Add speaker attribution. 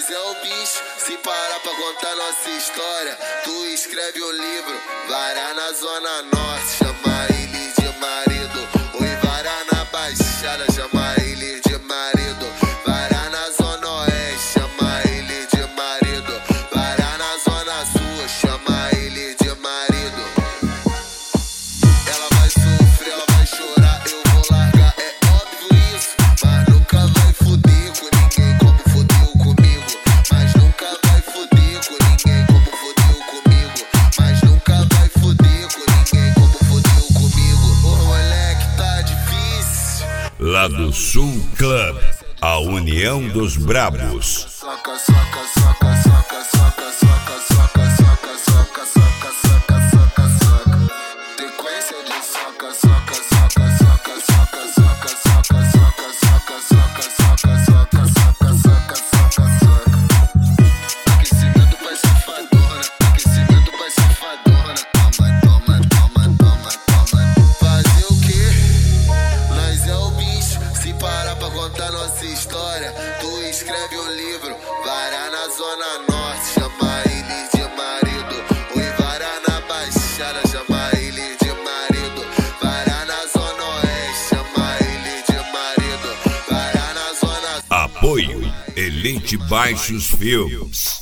Speaker 1: Nós é o bicho, se parar pra contar nossa história. Tu escreve um livro, varar na zona norte, chama ele de marido. Oi, varar na baixada, chama ele de marido. Varar na zona oeste, chama ele de marido. Varar na zona sul, chama ele de marido. Ela vai sofrer, ela vai chorar, eu vou largar, é óbvio isso. Mas nunca vai fuder com ninguém como fudeu comigo. Mas nunca vai fuder com ninguém como fudeu comigo. Mas nunca vai fuder com ninguém como fudeu comigo. Ô moleque, tá difícil.
Speaker 2: Lado Sul Club, a união dos brabos.
Speaker 1: Soca, soca, soca, soca, soca, soca, soca, soca, soca, soca, soca, soca, soca. Sequência de soca, soca, soca, soca, soca, soca, soca, soca, soca, soca, soca, soca, soca, soca, soca, soca. Aquecimento pra safadona, aquecimento pra safadona. Toma, toma, toma, toma, toma. Fazer o quê? Nós é o bicho, se parar pra contar nossa história. Tu escreve um livro, varar na zona norte, chama ele de marido. Oi, varar na baixada, chama ele de marido. Varar na zona oeste, chama ele de marido. Varar na zona...
Speaker 2: Apoio Elite Baixos Filmes.